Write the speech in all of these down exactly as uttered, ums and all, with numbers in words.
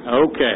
Okay.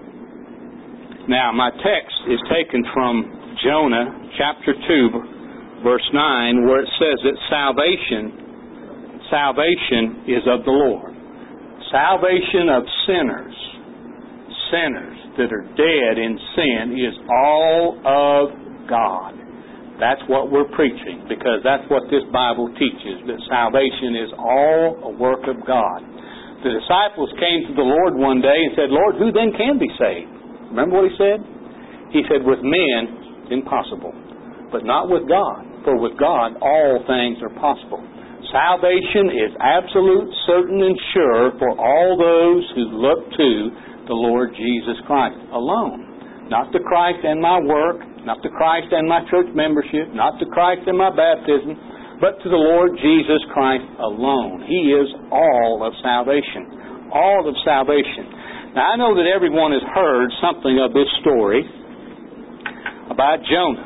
Now, my text is taken from Jonah chapter two, verse nine, where it says that salvation, salvation is of the Lord. Salvation of sinners, sinners that are dead in sin, is all of God. That's what we're preaching, because that's what this Bible teaches, that salvation is all a work of God. The disciples came to the Lord one day and said, "Lord, who then can be saved?" Remember what He said? He said, "With men, impossible, but not with God. For with God, all things are possible." Salvation is absolute, certain, and sure for all those who look to the Lord Jesus Christ alone. Not to Christ and my work, not to Christ and my church membership, not to Christ and my baptism, but to the Lord Jesus Christ alone. He is all of salvation. All of salvation. Now, I know that everyone has heard something of this story about Jonah.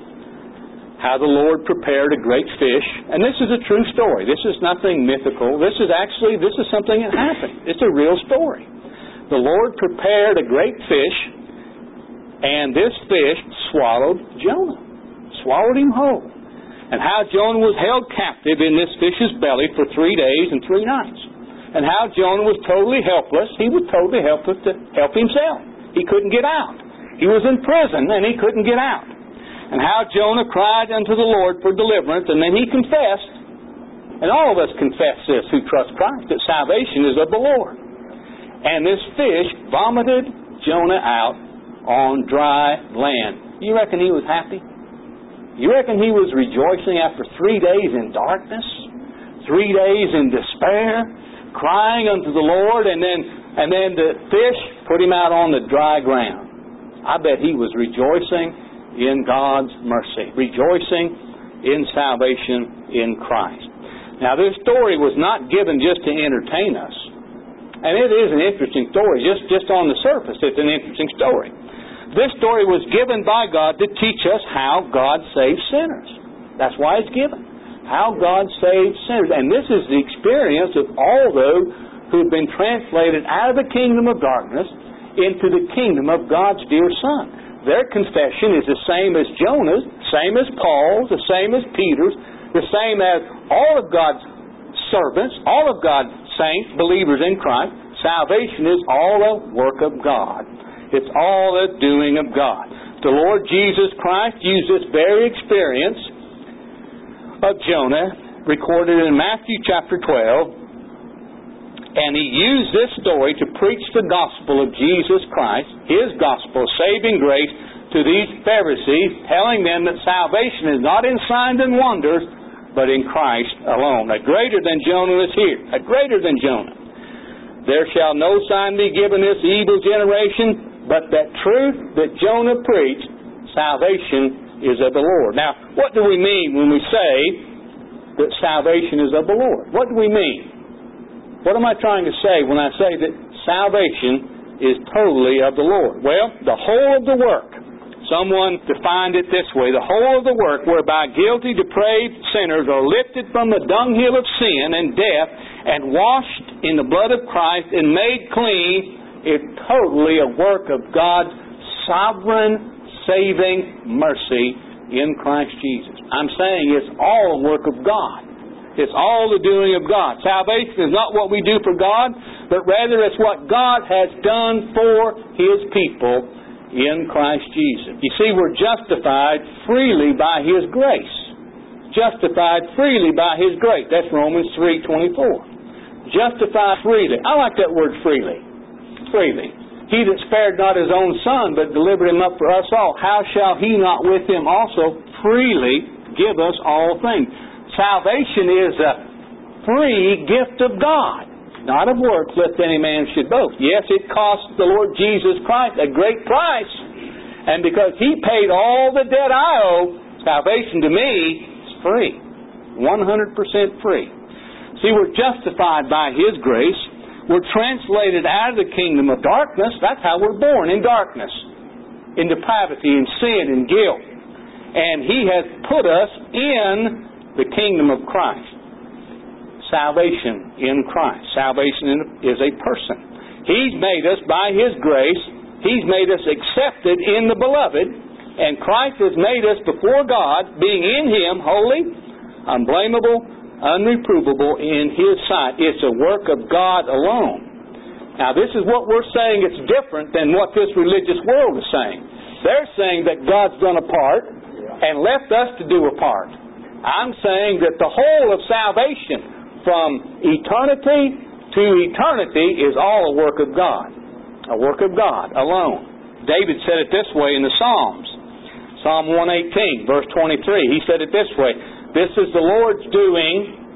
How the Lord prepared a great fish. And this is a true story. This is nothing mythical. This is actually, this is something that happened. It's a real story. The Lord prepared a great fish, and this fish swallowed Jonah. Swallowed him whole. And how Jonah was held captive in this fish's belly for three days and three nights. And how Jonah was totally helpless. He was totally helpless to help himself. He couldn't get out. He was in prison and he couldn't get out. And how Jonah cried unto the Lord for deliverance, and then he confessed, and all of us confess this who trust Christ, that salvation is of the Lord. And this fish vomited Jonah out on dry land. You reckon he was happy? You reckon he was rejoicing after three days in darkness, three days in despair, crying unto the Lord, and then and then the fish put him out on the dry ground? I bet he was rejoicing in God's mercy, rejoicing in salvation in Christ. Now, this story was not given just to entertain us. And it is an interesting story. Just, just on the surface, it's an interesting story. This story was given by God to teach us how God saves sinners. That's why it's given. How God saves sinners. And this is the experience of all those who have been translated out of the kingdom of darkness into the kingdom of God's dear Son. Their confession is the same as Jonah's, same as Paul's, the same as Peter's, the same as all of God's servants, all of God's saints, believers in Christ. Salvation is all a work of God. It's all a doing of God. The Lord Jesus Christ used this very experience of Jonah, recorded in Matthew chapter twelve, and He used this story to preach the gospel of Jesus Christ, His gospel, saving grace, to these Pharisees, telling them that salvation is not in signs and wonders, but in Christ alone. A greater than Jonah is here. A greater than Jonah. There shall no sign be given this evil generation, but that truth that Jonah preached, salvation is of the Lord. Now, what do we mean when we say that salvation is of the Lord? What do we mean? What am I trying to say when I say that salvation is totally of the Lord? Well, the whole of the work. Someone defined it this way: the whole of the work whereby guilty, depraved sinners are lifted from the dunghill of sin and death and washed in the blood of Christ and made clean is totally a work of God's sovereign, saving mercy in Christ Jesus. I'm saying it's all a work of God. It's all the doing of God. Salvation is not what we do for God, but rather it's what God has done for His people in Christ Jesus. You see, we're justified freely by His grace. Justified freely by His grace. That's Romans three twenty-four. Justified freely. I like that word freely. Freely. He that spared not His own Son, but delivered Him up for us all, how shall He not with Him also freely give us all things? Salvation is a free gift of God, not of works, lest any man should boast. Yes, it cost the Lord Jesus Christ a great price, and because He paid all the debt I owe, salvation to me is free, one hundred percent free. See, we're justified by His grace. We're translated out of the kingdom of darkness. That's how we're born, in darkness, in depravity, in sin, in guilt. And He has put us in the kingdom of Christ. Salvation in Christ. Salvation is a person. He's made us by His grace. He's made us accepted in the Beloved. And Christ has made us before God, being in Him, holy, unblameable, unreprovable in His sight. It's a work of God alone. Now, this is what we're saying. It's different than what this religious world is saying. They're saying that God's done a part and left us to do a part. I'm saying that the whole of salvation from eternity to eternity is all a work of God. A work of God alone. David said it this way in the Psalms. Psalm one eighteen, verse twenty-three. He said it this way, "This is the Lord's doing,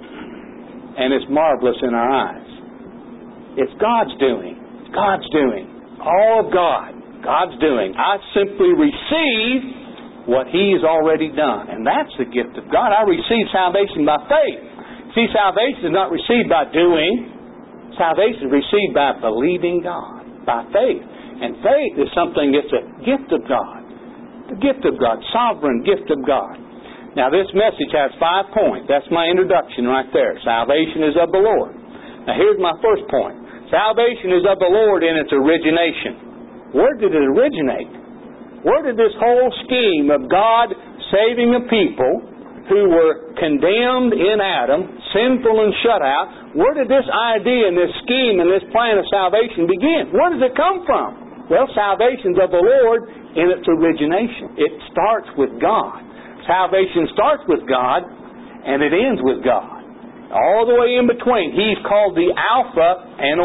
and it's marvelous in our eyes." It's God's doing. God's doing. All of God. God's doing. I simply receive what He's already done. And that's the gift of God. I receive salvation by faith. See, salvation is not received by doing. Salvation is received by believing God. By faith. And faith is something that's a gift of God. The gift of God. Sovereign gift of God. Now this message has five points. That's my introduction right there. Salvation is of the Lord. Now here's my first point. Salvation is of the Lord in its origination. Where did it originate? Where did this whole scheme of God saving a people who were condemned in Adam, sinful and shut out, where did this idea and this scheme and this plan of salvation begin? Where does it come from? Well, salvation is of the Lord in its origination. It starts with God. Salvation starts with God and it ends with God. All the way in between. He's called the Alpha and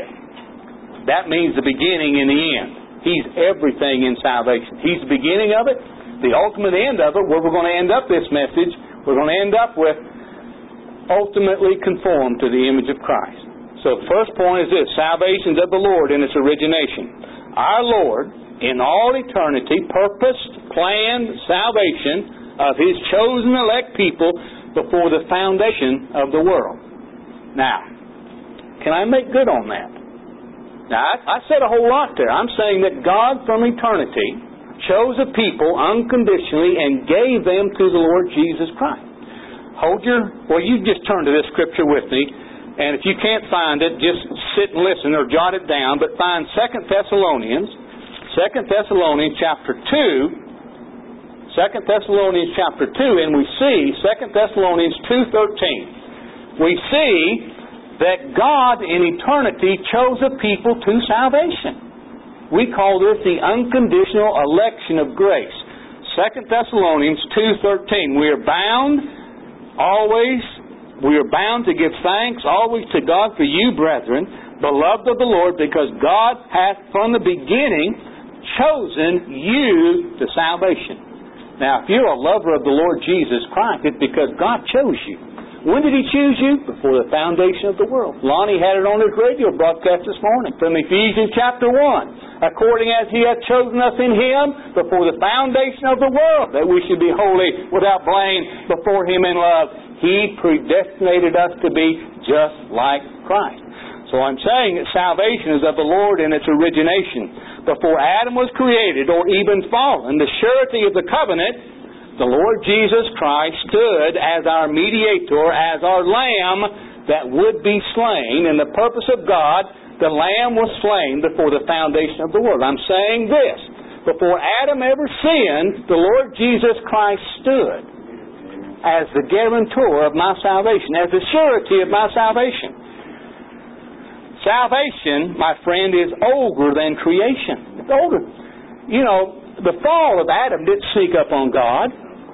Omega. That means the beginning and the end. He's everything in salvation. He's the beginning of it, the ultimate end of it, where we're going to end up this message. We're going to end up with ultimately conformed to the image of Christ. So the first point is this. Salvation is of the Lord in its origination. Our Lord, in all eternity, purposed, planned salvation of His chosen elect people before the foundation of the world. Now, can I make good on that? Now, I, I said a whole lot there. I'm saying that God from eternity chose a people unconditionally and gave them to the Lord Jesus Christ. Hold your, well, you just turn to this scripture with me, and if you can't find it, just sit and listen or jot it down, but find Second Thessalonians, Second Thessalonians chapter two, Second Thessalonians chapter two, and we see Second Thessalonians two thirteen. We see that God in eternity chose a people to salvation. We call this the unconditional election of grace. Second Thessalonians two thirteen. We are bound always, we are bound to give thanks always to God for you, brethren, beloved of the Lord, because God hath from the beginning chosen you to salvation. Now, if you're a lover of the Lord Jesus Christ, it's because God chose you. When did He choose you? Before the foundation of the world. Lonnie had it on his radio broadcast this morning from Ephesians chapter one. According as He hath chosen us in Him before the foundation of the world, that we should be holy without blame before Him in love. He predestinated us to be just like Christ. So I'm saying that salvation is of the Lord in its origination. Before Adam was created or even fallen, the surety of the covenant, the Lord Jesus Christ stood as our mediator, as our lamb that would be slain. In the purpose of God, the lamb was slain before the foundation of the world. I'm saying this. Before Adam ever sinned, the Lord Jesus Christ stood as the guarantor of my salvation, as the surety of my salvation. Salvation, my friend, is older than creation. It's older. You know, the fall of Adam didn't sneak up on God.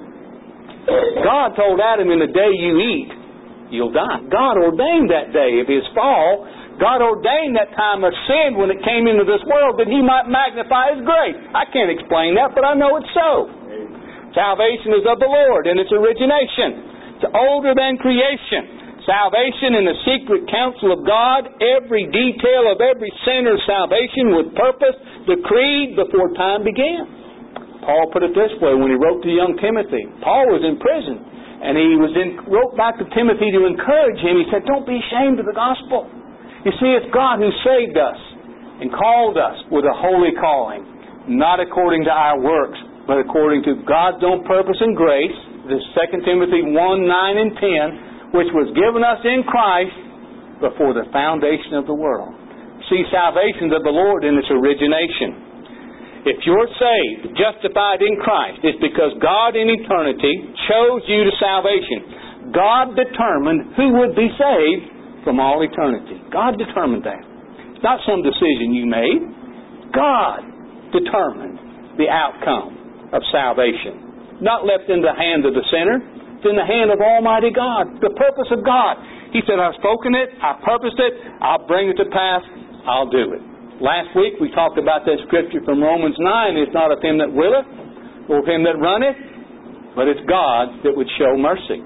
God told Adam, in the day you eat, you'll die. God ordained that day of his fall. God ordained that time of sin when it came into this world that He might magnify His grace. I can't explain that, but I know it's so. Salvation is of the Lord in its origination. It's older than creation. Salvation in the secret counsel of God, every detail of every sinner's salvation with purpose decreed before time began. Paul put it this way when he wrote to young Timothy. Paul was in prison, and he was in, wrote back to Timothy to encourage him. He said, don't be ashamed of the gospel. You see, it's God who saved us and called us with a holy calling, not according to our works, but according to God's own purpose and grace. This is Second Timothy one, nine, and ten, which was given us in Christ before the foundation of the world. See, salvation is of the Lord in its origination. If you're saved, justified in Christ, it's because God in eternity chose you to salvation. God determined who would be saved from all eternity. God determined that. It's not some decision you made. God determined the outcome of salvation. Not left in the hand of the sinner. It's in the hand of Almighty God. The purpose of God. He said, I've spoken it, I've purposed it, I'll bring it to pass, I'll do it. Last week we talked about that scripture from Romans nine. It's not of him that willeth, or of him that runneth, but it's God that would show mercy.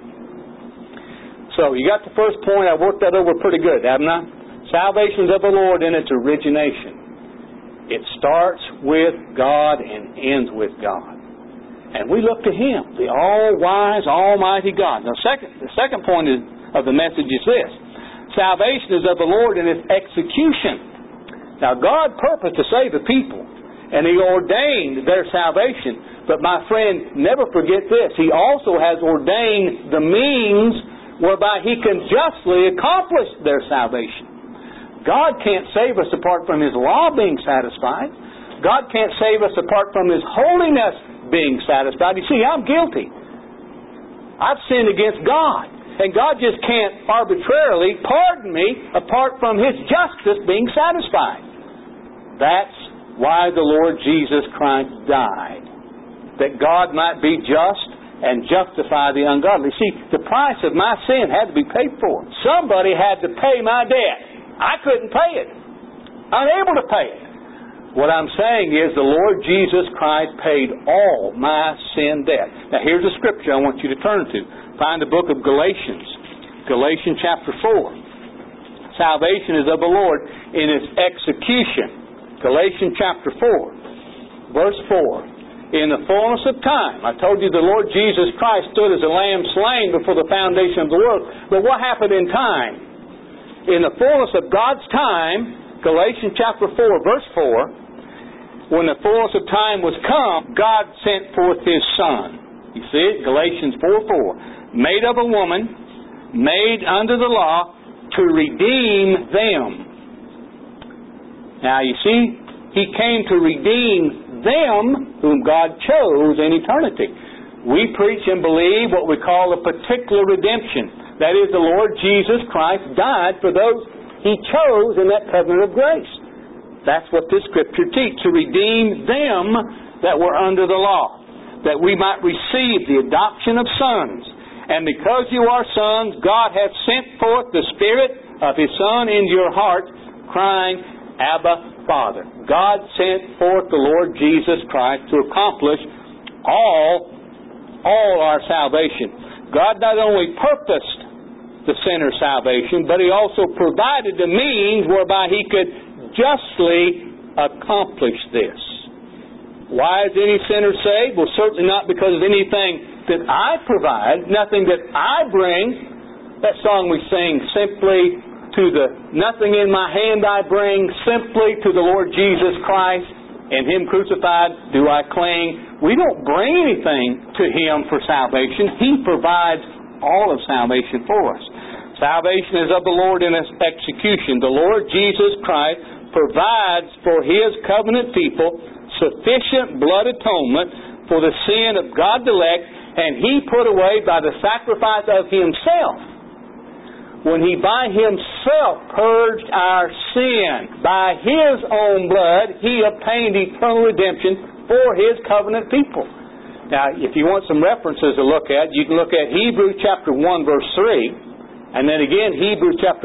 So you got the first point. I worked that over pretty good, haven't I? Salvation is of the Lord in its origination. It starts with God and ends with God. And we look to Him, the all-wise, almighty God. Now, second, the second point is, of the message is this. Salvation is of the Lord in its execution. Now, God purposed to save the people, and He ordained their salvation. But my friend, never forget this. He also has ordained the means whereby He can justly accomplish their salvation. God can't save us apart from His law being satisfied. God can't save us apart from His holiness being satisfied. You see, I'm guilty. I've sinned against God. And God just can't arbitrarily pardon me apart from His justice being satisfied. That's why the Lord Jesus Christ died. That God might be just and justify the ungodly. See, the price of my sin had to be paid for. Somebody had to pay my debt. I couldn't pay it. Unable to pay it. What I'm saying is the Lord Jesus Christ paid all my sin debt. Now here's a scripture I want you to turn to. Find the book of Galatians. Galatians chapter four. Salvation is of the Lord in its execution. Galatians chapter four. Verse four. In the fullness of time. I told you the Lord Jesus Christ stood as a lamb slain before the foundation of the world. But what happened in time? In the fullness of God's time, Galatians chapter four, verse four, when the fullness of time was come, God sent forth His Son. You see it? Galatians four four. Made of a woman, made under the law, to redeem them. Now you see, He came to redeem them whom God chose in eternity. We preach and believe what we call a particular redemption. That is, the Lord Jesus Christ died for those He chose in that covenant of grace. That's what this scripture teaches, to redeem them that were under the law, that we might receive the adoption of sons. And because you are sons, God hath sent forth the Spirit of His Son into your heart, crying, Abba, Father. God sent forth the Lord Jesus Christ to accomplish all, all our salvation. God not only purposed the sinner's salvation, but He also provided the means whereby He could justly accomplish this. Why is any sinner saved? Well, certainly not because of anything that I provide, nothing that I bring. That song we sing, simply to the nothing in my hand I bring, simply to the Lord Jesus Christ and Him crucified do I cling. We don't bring anything to Him for salvation. He provides all of salvation for us. Salvation is of the Lord in its execution. The Lord Jesus Christ provides for His covenant people sufficient blood atonement for the sin of God's elect, and He put away by the sacrifice of Himself. When He by Himself purged our sin, by His own blood, He obtained eternal redemption for His covenant people. Now, if you want some references to look at, you can look at Hebrews chapter one, verse three, and then again Hebrews chapter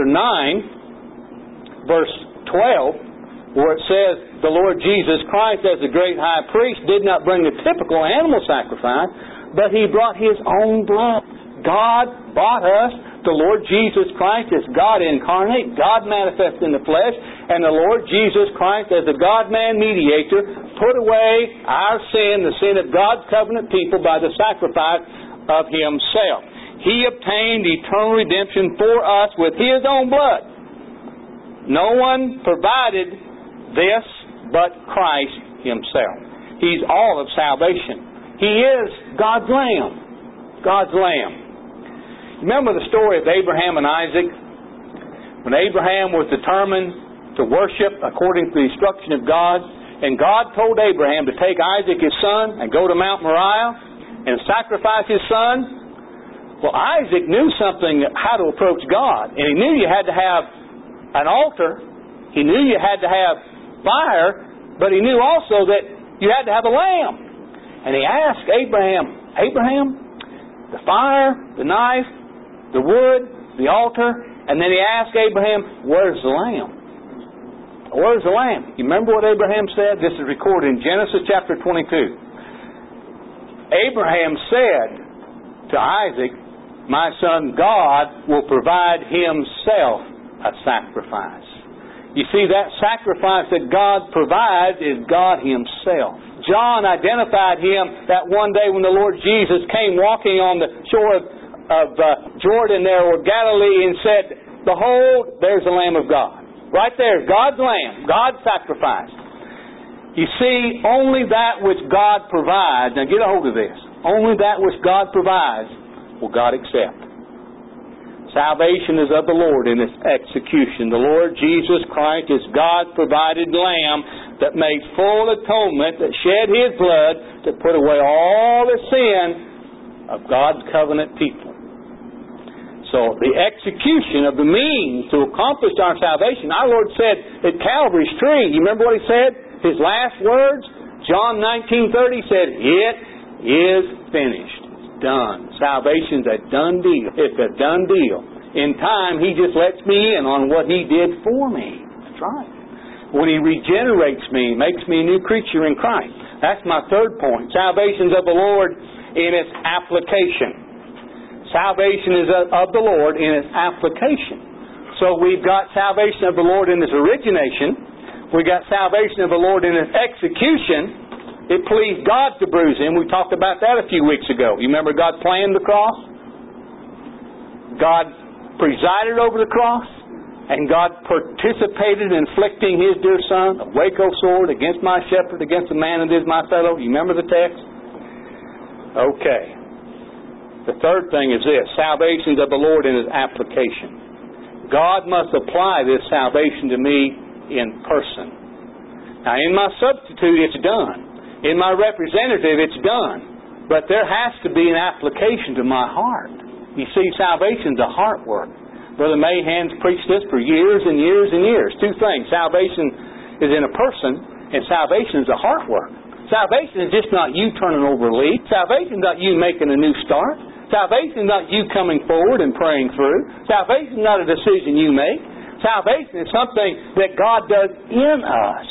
nine, verse twelve, where it says, the Lord Jesus Christ, as the great high priest, did not bring a typical animal sacrifice, but He brought His own blood. God bought us. The Lord Jesus Christ is God incarnate, God manifest in the flesh, and the Lord Jesus Christ, as the God-man mediator, put away our sin, the sin of God's covenant people, by the sacrifice of Himself. He obtained eternal redemption for us with His own blood. No one provided this but Christ Himself. He's all of salvation. He is God's Lamb. God's Lamb. Remember the story of Abraham and Isaac? When Abraham was determined to worship according to the instruction of God. And God told Abraham to take Isaac his son and go to Mount Moriah and sacrifice his son. Well, Isaac knew something how to approach God. And he knew you had to have an altar. He knew you had to have fire. But he knew also that you had to have a lamb. And he asked Abraham, Abraham, the fire, the knife, the wood, the altar. And then he asked Abraham, where's the lamb? Where's the lamb? You remember what Abraham said? This is recorded in Genesis chapter twenty-two. Abraham said to Isaac, my son, God will provide himself a sacrifice. You see, that sacrifice that God provides is God himself. John identified him that one day when the Lord Jesus came walking on the shore of, of uh, Jordan there, or Galilee, and said, behold, there's the Lamb of God. Right there, God's Lamb, God's sacrifice. You see, only that which God provides, now get a hold of this, only that which God provides will God accept. Salvation is of the Lord in its execution. The Lord Jesus Christ is God's provided Lamb that made full atonement, that shed His blood to put away all the sin of God's covenant people. So the execution of the means to accomplish our salvation, our Lord said at Calvary's tree, you remember what He said? His last words, John nineteen thirty said, it is finished. It's done. Salvation's a done deal. It's a done deal. In time, He just lets me in on what He did for me. That's right. When He regenerates me, makes me a new creature in Christ. That's my third point. Salvation's of the Lord in its application. Salvation is of the Lord in its application. So we've got salvation of the Lord in its origination. We've got salvation of the Lord in its execution. It pleased God to bruise Him. We talked about that a few weeks ago. You remember God planned the cross? God presided over the cross? And God participated in inflicting His dear Son, a Waco sword, against my shepherd, against the man that is my fellow. You remember the text? Okay. The third thing is this, salvation of the Lord in His application. God must apply this salvation to me in person. Now, in my substitute, it's done. In my representative, it's done. But there has to be an application to my heart. You see, salvation's a heart work. Brother Mahan's preached this for years and years and years. Two things. Salvation is in a person, and salvation is a heart work. Salvation is just not you turning over a leaf. Salvation is not you making a new start. Salvation is not you coming forward and praying through. Salvation is not a decision you make. Salvation is something that God does in us.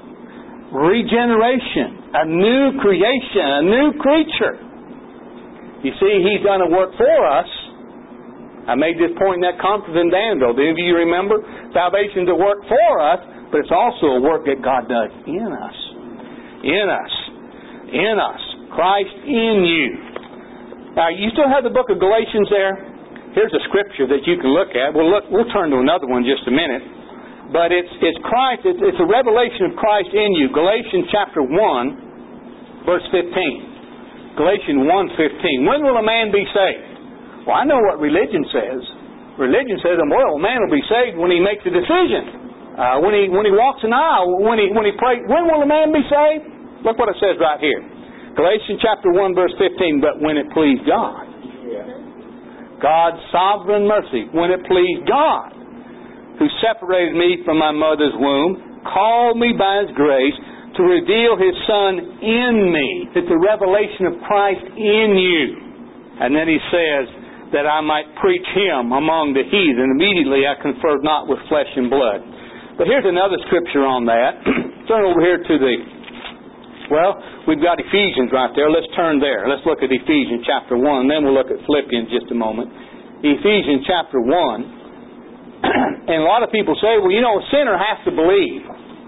Regeneration, a new creation, a new creature. You see, He's done a work for us. I made this point in that conference in Danville. Do any of you remember? Salvation is a work for us, but it's also a work that God does in us. In us. In us. Christ in you. Now, you still have the book of Galatians there? Here's a scripture that you can look at. We'll look. We'll turn to another one in just a minute. But it's it's Christ. It's, it's a revelation of Christ in you. Galatians chapter one, verse fifteen. Galatians one fifteen. When will a man be saved? Well, I know what religion says. Religion says, well, a man will be saved when he makes a decision. Uh, when he when he walks an aisle, when he when he prays. When will a man be saved? Look what it says right here. Galatians chapter one, verse fifteen, but when it pleased God. God's sovereign mercy. When it pleased God, who separated me from my mother's womb, called me by His grace to reveal His Son in me. It's the revelation of Christ in you. And then He says that I might preach Him among the heathen. Immediately I conferred not with flesh and blood. But here's another scripture on that. Turn over here to the... Well, we've got Ephesians right there. Let's turn there. Let's look at Ephesians chapter one, and then we'll look at Philippians just a moment. Ephesians chapter one. And a lot of people say, well, you know, a sinner has to believe.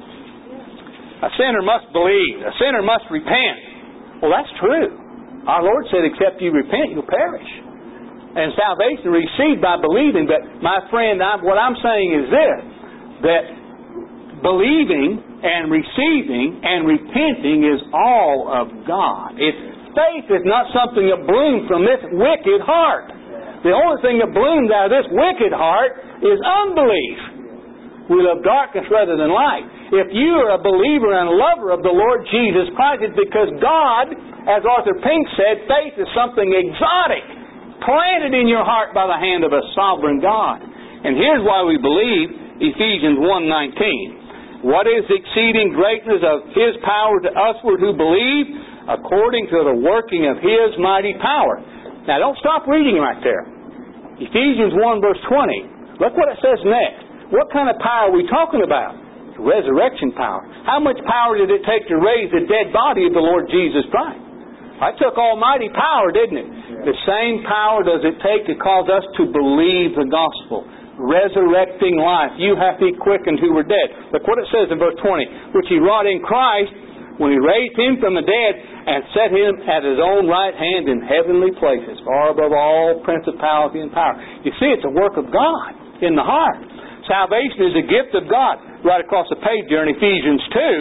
A sinner must believe. A sinner must repent. Well, that's true. Our Lord said, except you repent, you'll perish. And salvation received by believing. But, my friend, I'm, what I'm saying is this, that believing and receiving and repenting is all of God. It's, faith is not something that blooms from this wicked heart. The only thing that blooms out of this wicked heart is unbelief. We love darkness rather than light. If you are a believer and lover of the Lord Jesus Christ, it's because God, as Arthur Pink said, faith is something exotic, planted in your heart by the hand of a sovereign God. And here's why we believe Ephesians one nineteen. What is the exceeding greatness of His power to usward who believe, according to the working of His mighty power. Now don't stop reading right there. Ephesians one verse twenty. Look what it says next. What kind of power are we talking about? Resurrection power. How much power did it take to raise the dead body of the Lord Jesus Christ? That took almighty power, didn't it? Yeah. The same power does it take to cause us to believe the gospel. Resurrecting life. You hath He quickened who were dead. Look what it says in verse twenty. Which He wrought in Christ when He raised Him from the dead and set Him at His own right hand in heavenly places, far above all principality and power. You see, it's a work of God in the heart. Salvation is a gift of God. Right across the page there in Ephesians two,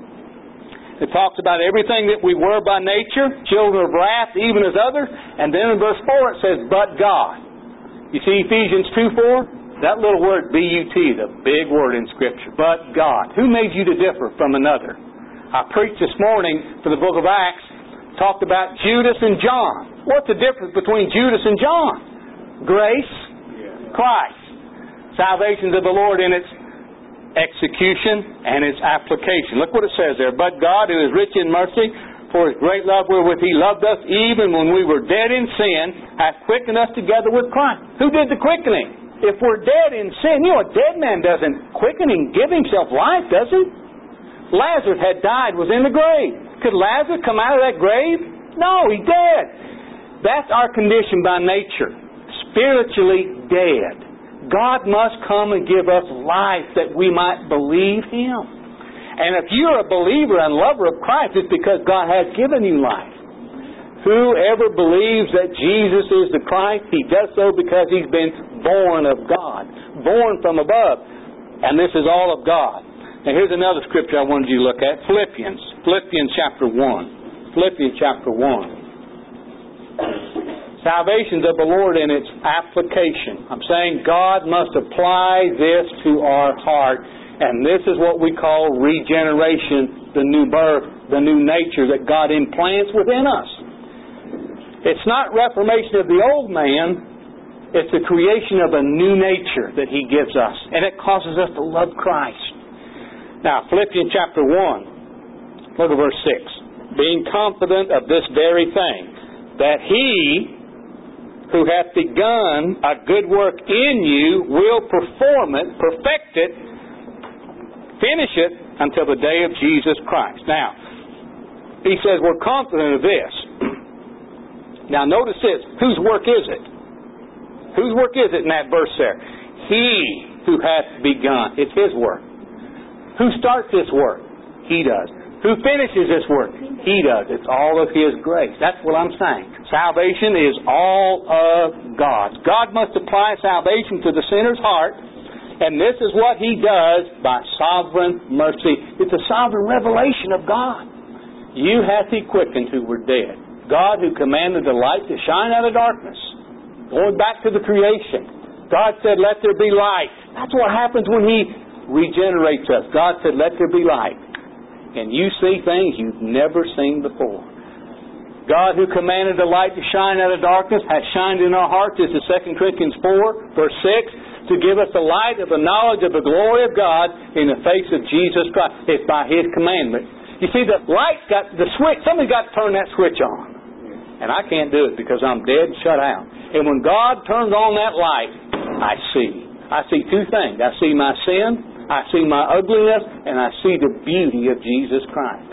it talks about everything that we were by nature, children of wrath, even as others. And then in verse four it says, but God. You see Ephesians two four? That little word, B U T, the big word in Scripture. But God. Who made you to differ from another? I preached this morning for the book of Acts, talked about Judas and John. What's the difference between Judas and John? Grace, Christ. Salvation of the Lord in its execution and its application. Look what it says there. But God, who is rich in mercy, for His great love wherewith He loved us, even when we were dead in sin, hath quickened us together with Christ. Who did the quickening? If we're dead in sin, you know, a dead man doesn't quicken and give himself life, does he? Lazarus had died, was in the grave. Could Lazarus come out of that grave? No, he's dead. That's our condition by nature. Spiritually dead. God must come and give us life that we might believe Him. And if you're a believer and lover of Christ, it's because God has given you life. Whoever believes that Jesus is the Christ, he does so because he's been born of God, born from above. And this is all of God. Now here's another scripture I wanted you to look at. Philippians. Philippians chapter one. Philippians chapter one. Salvation's of the Lord in its application. I'm saying God must apply this to our heart. And this is what we call regeneration, the new birth, the new nature that God implants within us. It's not reformation of the old man. It's the creation of a new nature that He gives us. And it causes us to love Christ. Now, Philippians chapter one, look at verse six. Being confident of this very thing, that He who hath begun a good work in you will perform it, perfect it, finish it until the day of Jesus Christ. Now, he says we're confident of this. Now notice this. Whose work is it? Whose work is it in that verse there? He who hath begun. It's His work. Who starts this work? He does. Who finishes this work? He does. It's all of His grace. That's what I'm saying. Salvation is all of God's. God must apply salvation to the sinner's heart, and this is what He does by sovereign mercy. It's a sovereign revelation of God. You hath He quickened who were dead. God who commanded the light to shine out of darkness. Going back to the creation. God said, let there be light. That's what happens when He regenerates us. God said, let there be light. And you see things you've never seen before. God who commanded the light to shine out of darkness has shined in our hearts. This is Second Corinthians four, verse six, to give us the light of the knowledge of the glory of God in the face of Jesus Christ. It's by His commandment. You see, the light's got the switch. Somebody's got to turn that switch on. And I can't do it because I'm dead and shut out. And when God turns on that light, I see. I see two things. I see my sin, I see my ugliness, and I see the beauty of Jesus Christ.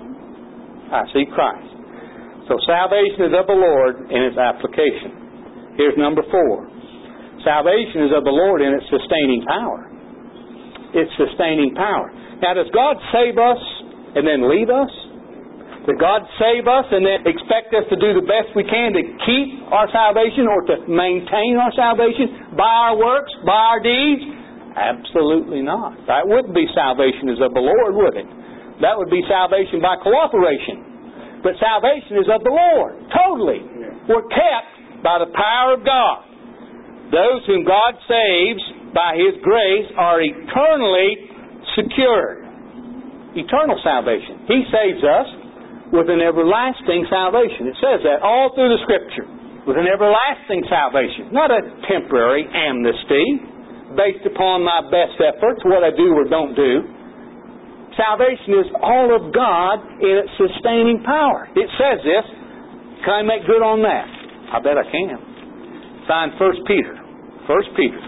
I see Christ. So salvation is of the Lord in its application. Here's number four. Salvation is of the Lord in its sustaining power. Its sustaining power. Now, does God save us and then leave us? Does God save us and then expect us to do the best we can to keep our salvation or to maintain our salvation by our works, by our deeds? Absolutely not. That wouldn't be salvation as of the Lord, would it? That would be salvation by cooperation. But salvation is of the Lord, totally. We're kept by the power of God. Those whom God saves by His grace are eternally secured. Eternal salvation. He saves us with an everlasting salvation. It says that all through the Scripture. With an everlasting salvation. Not a temporary amnesty based upon my best efforts, what I do or don't do. Salvation is all of God in its sustaining power. It says this. Can I make good on that? I bet I can. Find First Peter. First Peter.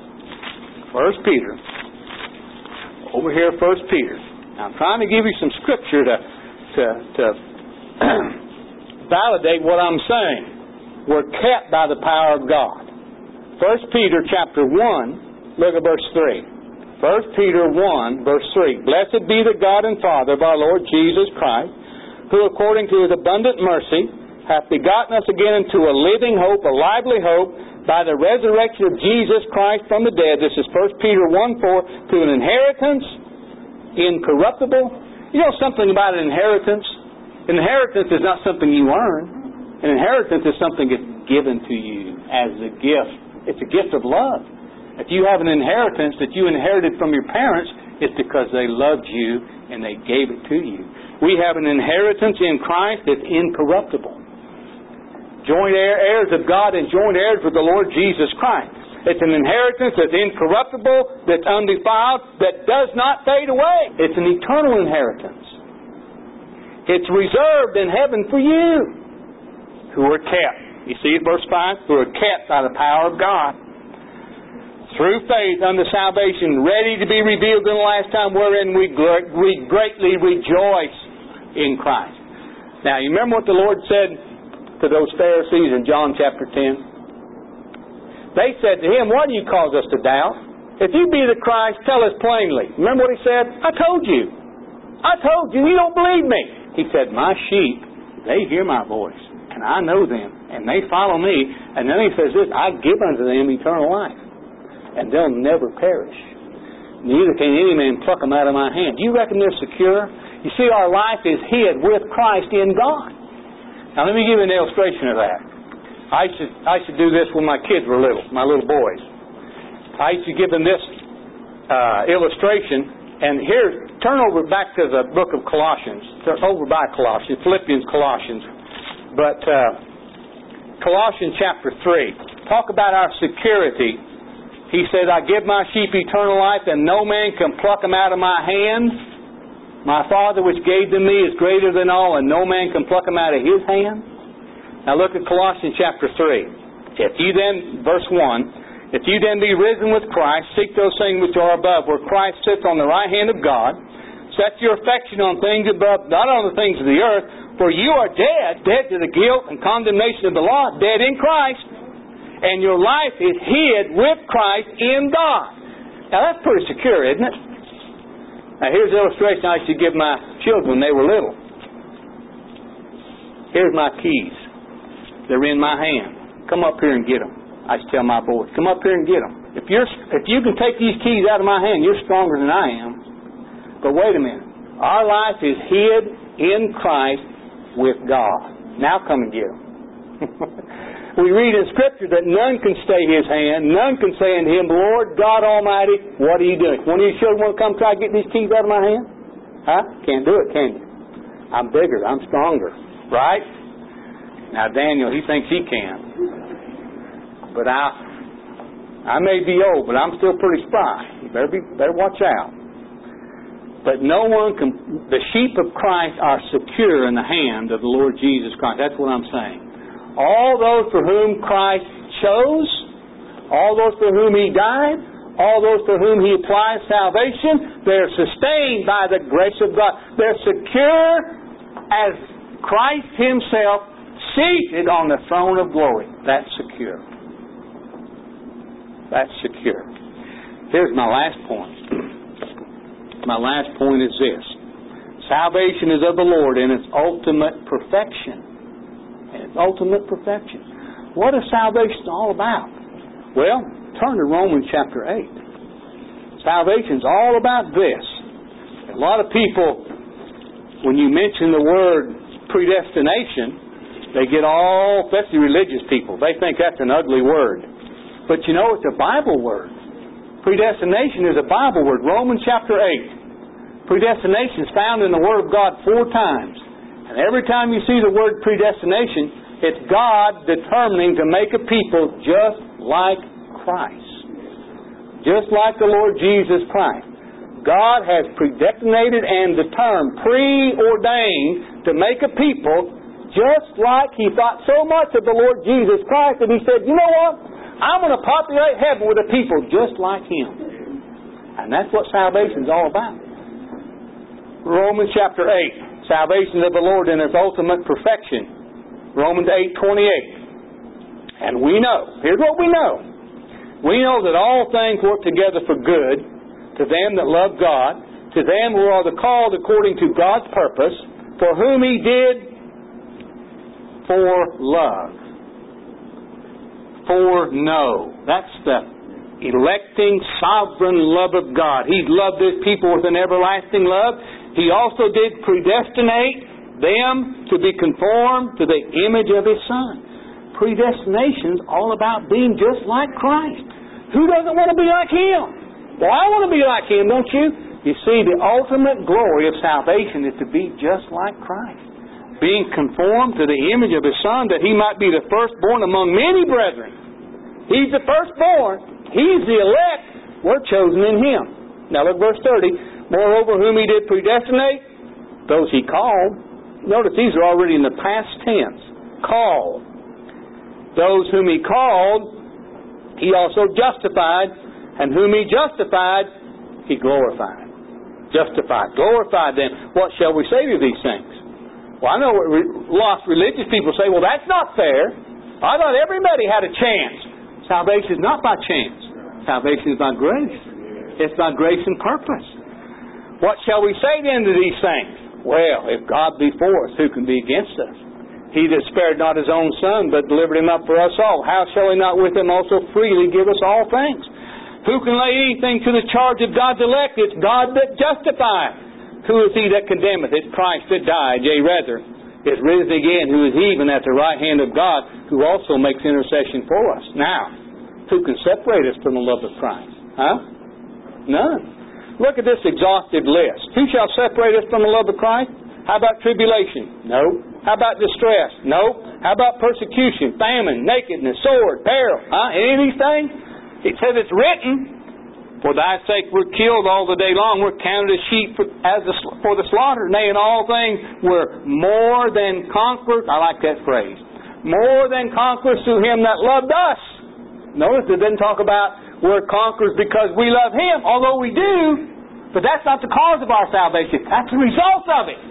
First Peter. Over here, First Peter. Now, I'm trying to give you some scripture to, to, to validate what I'm saying. We're kept by the power of God. First Peter chapter one, look at verse three. First Peter one, verse three. Blessed be the God and Father of our Lord Jesus Christ, who according to His abundant mercy hath begotten us again into a living hope, a lively hope, by the resurrection of Jesus Christ from the dead. This is First Peter one four. To an inheritance incorruptible. You know something about an inheritance? An inheritance is not something you earn. An inheritance is something that's given to you as a gift. It's a gift of love. If you have an inheritance that you inherited from your parents, it's because they loved you and they gave it to you. We have an inheritance in Christ that's incorruptible. Joint heirs of God and joint heirs with the Lord Jesus Christ. It's an inheritance that's incorruptible, that's undefiled, that does not fade away. It's an eternal inheritance. It's reserved in heaven for you who are kept. You see it, verse five? Who are kept by the power of God. Through faith unto salvation, ready to be revealed in the last time, wherein we, gr- we greatly rejoice in Christ. Now, you remember what the Lord said to those Pharisees in John chapter ten? They said to Him, why do you cause us to doubt? If you be the Christ, tell us plainly. Remember what He said? I told you. I told you. You don't believe me. He said, my sheep, they hear my voice, and I know them, and they follow me. And then He says this, I give unto them eternal life, and they'll never perish. Neither can any man pluck them out of my hand. Do you reckon they're secure? You see, our life is hid with Christ in God. Now let me give you an illustration of that. I used to, I used to do this when my kids were little, my little boys. I used to give them this uh, illustration. And here, turn over back to the book of Colossians. Turn over by Colossians, Philippians, Colossians. But uh, Colossians chapter three. Talk about our security. He said, I give my sheep eternal life, and no man can pluck them out of my hand. My Father which gave them me is greater than all, and no man can pluck them out of His hand. Now look at Colossians chapter three. If you then, verse one, if you then be risen with Christ, seek those things which are above, where Christ sits on the right hand of God. Set your affection on things above, not on the things of the earth, for you are dead, dead to the guilt and condemnation of the law, dead in Christ, and your life is hid with Christ in God. Now that's pretty secure, isn't it? Now here's the illustration I used to give my children when they were little. Here's my keys. They're in my hand. Come up here and get them. I used to tell my boys, come up here and get them. If you're, if you can take these keys out of my hand, you're stronger than I am. But wait a minute. Our life is hid in Christ with God. Now come and get them. We read in Scripture that none can stay His hand. None can say unto Him, Lord God Almighty, what are you doing? One of you children want to come try to get these keys out of my hand? Huh? Can't do it, can you? I'm bigger. I'm stronger. Right? Now Daniel, he thinks he can. But I I may be old, but I'm still pretty spry. You better be better watch out. But no one can, the sheep of Christ are secure in the hand of the Lord Jesus Christ. That's what I'm saying. All those for whom Christ chose, all those for whom He died, all those for whom He applies salvation, they're sustained by the grace of God. They're secure as Christ Himself seated on the throne of glory. That's secure. That's secure. Here's my last point. My last point is this. Salvation is of the Lord in its ultimate perfection. In its ultimate perfection. What is salvation all about? Well, turn to Romans chapter eight. Salvation's all about this. A lot of people, when you mention the word predestination, they get all, especially religious people, they think that's an ugly word. But you know, it's a Bible word. Predestination is a Bible word. Romans chapter eight. Predestination is found in the Word of God four times. And every time you see the word predestination, it's God determining to make a people just like Christ. Just like the Lord Jesus Christ. God has predestinated and determined, preordained to make a people just like He thought so much of the Lord Jesus Christ that He said, you know what? I'm going to populate heaven with a people just like Him. And that's what salvation is all about. Romans chapter eight. Salvation of the Lord in its ultimate perfection. Romans eight twenty-eight. And we know, here's what we know. We know that all things work together for good to them that love God, to them who are the called according to God's purpose, for whom He did foreknow. Foreknow. That's the electing, sovereign love of God. He loved His people with an everlasting love. He also did predestinate them to be conformed to the image of His Son. Predestination is all about being just like Christ. Who doesn't want to be like Him? Well, I want to be like Him, don't you? You see, the ultimate glory of salvation is to be just like Christ. Being conformed to the image of His Son, that He might be the firstborn among many brethren. He's the firstborn. He's the elect. We're chosen in Him. Now look verse thirty. Moreover, whom He did predestinate, those He called. Notice these are already in the past tense. Called. Those whom He called, He also justified. And whom He justified, He glorified. Justified. Glorified then. What shall we say to these things? Well, I know what re- lost religious people say, well, that's not fair. I thought everybody had a chance. Salvation is not by chance. Salvation is by grace. It's by grace and purpose. What shall we say then to these things? Well, if God be for us, who can be against us? He that spared not His own Son, but delivered Him up for us all, how shall He not with Him also freely give us all things? Who can lay anything to the charge of God's elect? It's God that justifieth. Who is He that condemneth? It's Christ that died, yea rather, is risen again, who is even at the right hand of God, who also makes intercession for us. Now, who can separate us from the love of Christ? Huh? None. Look at this exhaustive list. Who shall separate us from the love of Christ? How about tribulation? No. How about distress? No. How about persecution, famine, nakedness, sword, peril? Huh? Any of these things? It says it's written, for thy sake we're killed all the day long. We're counted as sheep for, as the, for the slaughter. Nay, in all things we're more than conquerors. I like that phrase. More than conquerors through Him that loved us. Notice it doesn't talk about we're conquerors because we love Him, although we do. But that's not the cause of our salvation. That's the result of it.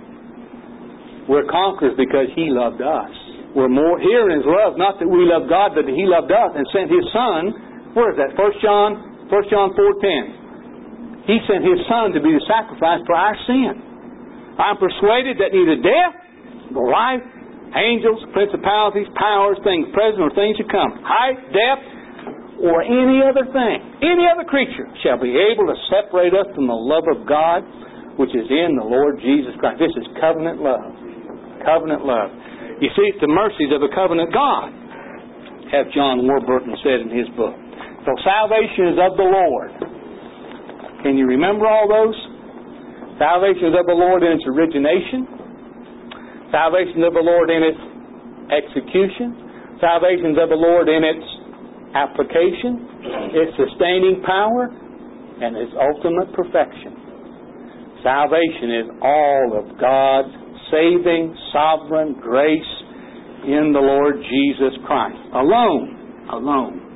We're conquerors because He loved us. We're more here in His love, not that we love God, but that He loved us and sent His Son. Where is that? First John, First John four ten. He sent His Son to be the sacrifice for our sin. I'm persuaded that neither death, nor life, angels, principalities, powers, things present or things to come, height, depth, or any other thing, any other creature shall be able to separate us from the love of God which is in the Lord Jesus Christ. This is covenant love. Covenant love. You see, it's the mercies of a covenant God, as John Warburton said in his book. So salvation is of the Lord. Can you remember all those? Salvation is of the Lord in its origination. Salvation is of the Lord in its execution. Salvation is of the Lord in its application, its sustaining power, and its ultimate perfection. Salvation is all of God's saving, sovereign grace in the Lord Jesus Christ. Alone. Alone.